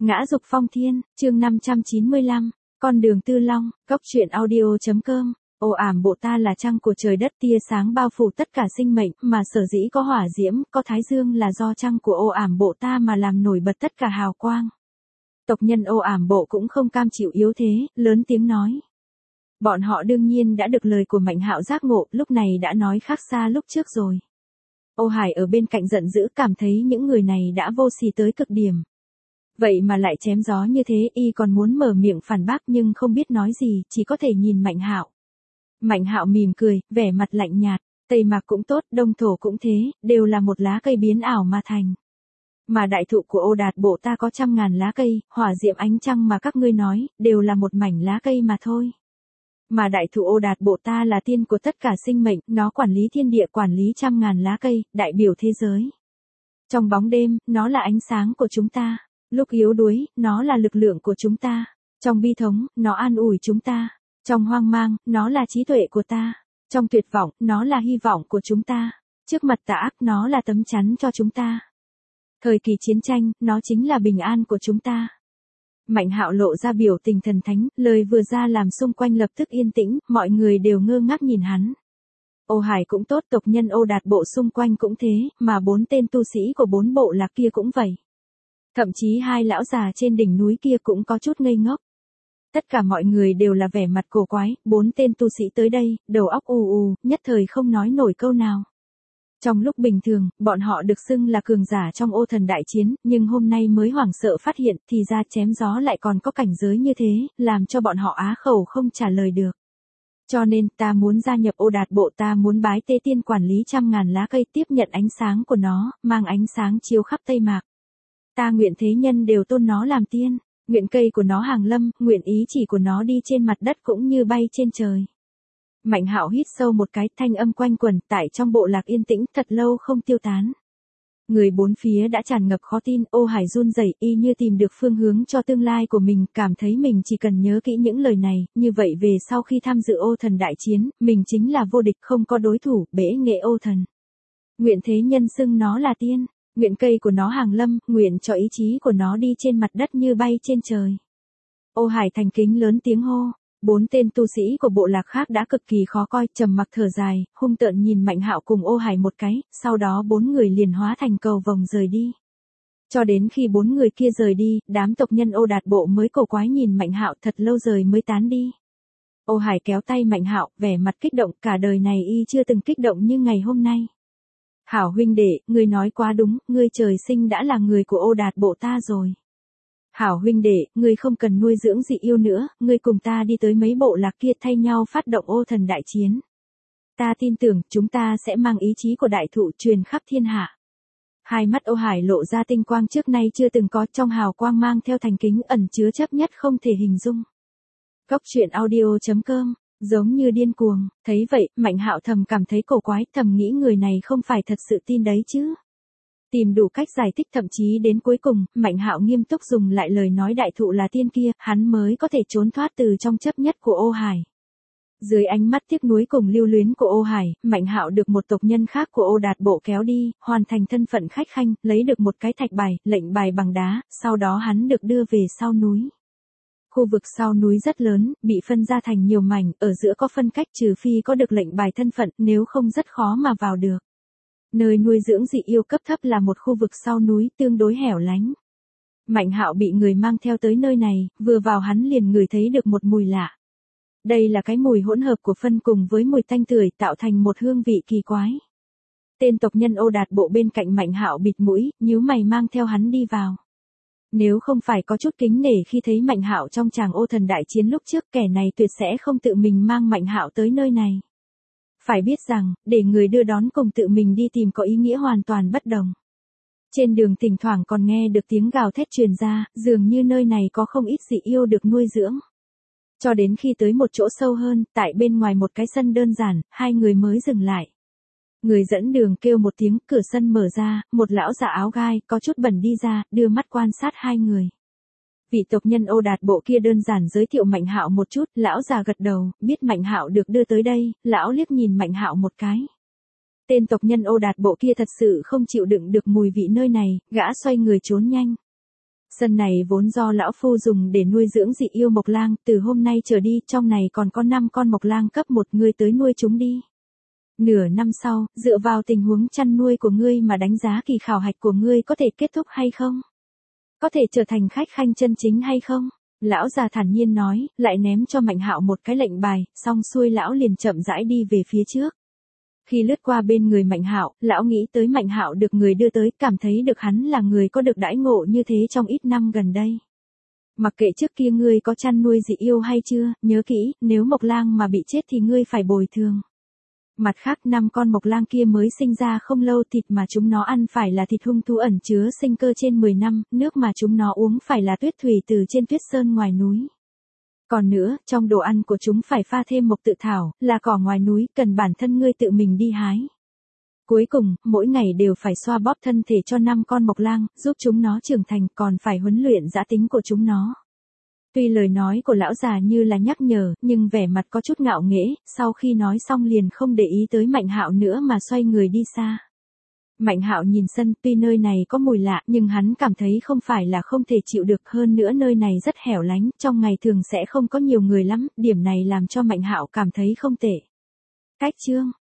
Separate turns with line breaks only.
Ngã dục phong thiên, chương 595, con đường Tư Long, góc truyện audio.com. Ô ảm bộ ta là trăng của trời đất, tia sáng bao phủ tất cả sinh mệnh, mà sở dĩ có hỏa diễm, có thái dương là do trăng của ô ảm bộ ta mà làm nổi bật tất cả hào quang. Tộc nhân ô ảm bộ cũng không cam chịu yếu thế, lớn tiếng nói. Bọn họ đương nhiên đã được lời của Mạnh Hạo giác ngộ, lúc này đã nói khác xa lúc trước rồi. Ô Hải ở bên cạnh giận dữ, cảm thấy những người này đã vô sỉ tới cực điểm. Vậy mà lại chém gió như thế, y còn muốn mở miệng phản bác nhưng không biết nói gì, chỉ có thể nhìn Mạnh Hạo. Mạnh Hạo mỉm cười, vẻ mặt lạnh nhạt, Tây Mạc cũng tốt, Đông Thổ cũng thế, đều là một lá cây biến ảo mà thành. Mà đại thụ của Ô Đạt bộ ta có 100.000 lá cây, hỏa diệm ánh trăng mà các ngươi nói, đều là một mảnh lá cây mà thôi. Mà đại thụ Ô Đạt bộ ta là tiên của tất cả sinh mệnh, nó quản lý thiên địa, quản lý 100.000 lá cây, đại biểu thế giới. Trong bóng đêm, nó là ánh sáng của chúng ta. Lúc yếu đuối, nó là lực lượng của chúng ta. Trong bi thống, nó an ủi chúng ta. Trong hoang mang, nó là trí tuệ của ta. Trong tuyệt vọng, nó là hy vọng của chúng ta. Trước mặt tà ác, nó là tấm chắn cho chúng ta. Thời kỳ chiến tranh, nó chính là bình an của chúng ta. Mạnh Hạo lộ ra biểu tình thần thánh, lời vừa ra làm xung quanh lập tức yên tĩnh, mọi người đều ngơ ngác nhìn hắn. Ô Hải cũng tốt, tộc nhân Ô Đạt bộ xung quanh cũng thế, mà 4 tên tu sĩ của 4 bộ lạc kia cũng vậy. Thậm chí 2 lão già trên đỉnh núi kia cũng có chút ngây ngốc. Tất cả mọi người đều là vẻ mặt cổ quái, 4 tên tu sĩ tới đây, đầu óc ù ù, nhất thời không nói nổi câu nào. Trong lúc bình thường, bọn họ được xưng là cường giả trong ô thần đại chiến, nhưng hôm nay mới hoảng sợ phát hiện, thì ra chém gió lại còn có cảnh giới như thế, làm cho bọn họ á khẩu không trả lời được. Cho nên, ta muốn gia nhập Ô Đạt bộ, ta muốn bái tế tiên quản lý 100.000 lá cây, tiếp nhận ánh sáng của nó, mang ánh sáng chiếu khắp Tây Mạc. Ta nguyện thế nhân đều tôn nó làm tiên, nguyện cây của nó hàng lâm, nguyện ý chỉ của nó đi trên mặt đất cũng như bay trên trời. Mạnh Hạo hít sâu một cái, thanh âm quanh quẩn tại trong bộ lạc yên tĩnh, thật lâu không tiêu tán. Người bốn phía đã tràn ngập khó tin, Ô Hải run rẩy, y như tìm được phương hướng cho tương lai của mình, cảm thấy mình chỉ cần nhớ kỹ những lời này, như vậy về sau khi tham dự ô thần đại chiến, mình chính là vô địch, không có đối thủ, bể nghệ ô thần. Nguyện thế nhân xưng nó là tiên. Nguyện cây của nó hàng lâm, nguyện cho ý chí của nó đi trên mặt đất như bay trên trời. Ô Hải thành kính lớn tiếng hô. 4 tên tu sĩ của bộ lạc khác đã cực kỳ khó coi, trầm mặc thở dài, hung tợn nhìn Mạnh Hạo cùng Ô Hải một cái, sau đó 4 người liền hóa thành cầu vồng rời đi. Cho đến khi 4 người kia rời đi, đám tộc nhân Ô Đạt bộ mới cổ quái nhìn Mạnh Hạo thật lâu rồi mới tán đi. Ô Hải kéo tay Mạnh Hạo, vẻ mặt kích động, cả đời này y chưa từng kích động như ngày hôm nay. Hảo huynh đệ, ngươi nói quá đúng, ngươi trời sinh đã là người của Ô Đạt bộ ta rồi. Hảo huynh đệ, ngươi không cần nuôi dưỡng dị yêu nữa, ngươi cùng ta đi tới mấy bộ lạc kia thay nhau phát động ô thần đại chiến. Ta tin tưởng chúng ta sẽ mang ý chí của đại thụ truyền khắp thiên hạ. Hai mắt Ô Hải lộ ra tinh quang trước nay chưa từng có, trong hào quang mang theo thành kính ẩn chứa chấp nhất không thể hình dung. Góc truyện audio.com. Giống như điên cuồng, thấy vậy, Mạnh Hạo thầm cảm thấy cổ quái, thầm nghĩ người này không phải thật sự tin đấy chứ. Tìm đủ cách giải thích, thậm chí đến cuối cùng, Mạnh Hạo nghiêm túc dùng lại lời nói đại thụ là tiên kia, hắn mới có thể trốn thoát từ trong chấp nhất của Ô Hải. Dưới ánh mắt tiếc nuối cùng lưu luyến của Ô Hải, Mạnh Hạo được một tộc nhân khác của Ô Đạt bộ kéo đi, hoàn thành thân phận khách khanh, lấy được một cái thạch bài, lệnh bài bằng đá, sau đó hắn được đưa về sau núi. Khu vực sau núi rất lớn, bị phân ra thành nhiều mảnh, ở giữa có phân cách, trừ phi có được lệnh bài thân phận, nếu không rất khó mà vào được. Nơi nuôi dưỡng dị yêu cấp thấp là một khu vực sau núi, tương đối hẻo lánh. Mạnh Hạo bị người mang theo tới nơi này, vừa vào hắn liền ngửi thấy được một mùi lạ. Đây là cái mùi hỗn hợp của phân cùng với mùi tanh tưởi, tạo thành một hương vị kỳ quái. Tên tộc nhân Ô Đạt bộ bên cạnh Mạnh Hạo bịt mũi, nhíu mày mang theo hắn đi vào. Nếu không phải có chút kính nể khi thấy Mạnh Hạo trong tràng ô thần đại chiến lúc trước, kẻ này tuyệt sẽ không tự mình mang Mạnh Hạo tới nơi này. Phải biết rằng, để người đưa đón cùng tự mình đi tìm có ý nghĩa hoàn toàn bất đồng. Trên đường thỉnh thoảng còn nghe được tiếng gào thét truyền ra, dường như nơi này có không ít dị yêu được nuôi dưỡng. Cho đến khi tới một chỗ sâu hơn, tại bên ngoài một cái sân đơn giản, hai người mới dừng lại. Người dẫn đường kêu một tiếng, cửa sân mở ra, một lão già áo gai, có chút bẩn đi ra, đưa mắt quan sát hai người. Vị tộc nhân Ô Đạt bộ kia đơn giản giới thiệu Mạnh Hạo một chút, lão già gật đầu, biết Mạnh Hạo được đưa tới đây, lão liếc nhìn Mạnh Hạo một cái. Tên tộc nhân Ô Đạt bộ kia thật sự không chịu đựng được mùi vị nơi này, gã xoay người trốn nhanh. Sân này vốn do lão phu dùng để nuôi dưỡng dị yêu mộc lang, từ hôm nay trở đi, trong này còn có 5 con mộc lang cấp 1, ngươi tới nuôi chúng đi. Nửa năm sau, dựa vào tình huống chăn nuôi của ngươi mà đánh giá kỳ khảo hạch của ngươi có thể kết thúc hay không? Có thể trở thành khách khanh chân chính hay không? Lão già thản nhiên nói, lại ném cho Mạnh Hạo một cái lệnh bài, xong xuôi lão liền chậm rãi đi về phía trước. Khi lướt qua bên người Mạnh Hạo, lão nghĩ tới Mạnh Hạo được người đưa tới, cảm thấy được hắn là người có được đãi ngộ như thế trong ít năm gần đây. Mặc kệ trước kia ngươi có chăn nuôi dị yêu hay chưa, nhớ kỹ, nếu mộc lang mà bị chết thì ngươi phải bồi thường. Mặt khác 5 con mộc lang kia mới sinh ra không lâu, thịt mà chúng nó ăn phải là thịt hung thú ẩn chứa sinh cơ trên 10 năm, nước mà chúng nó uống phải là tuyết thủy từ trên tuyết sơn ngoài núi. Còn nữa, trong đồ ăn của chúng phải pha thêm mộc tự thảo, là cỏ ngoài núi, cần bản thân ngươi tự mình đi hái. Cuối cùng, mỗi ngày đều phải xoa bóp thân thể cho 5 con mộc lang, giúp chúng nó trưởng thành, còn phải huấn luyện dã tính của chúng nó. Tuy lời nói của lão già như là nhắc nhở, nhưng vẻ mặt có chút ngạo nghễ, sau khi nói xong liền không để ý tới Mạnh Hạo nữa mà xoay người đi xa. Mạnh Hạo nhìn sân, tuy nơi này có mùi lạ, nhưng hắn cảm thấy không phải là không thể chịu được, hơn nữa nơi này rất hẻo lánh, trong ngày thường sẽ không có nhiều người lắm, điểm này làm cho Mạnh Hạo cảm thấy không tệ. Cách chương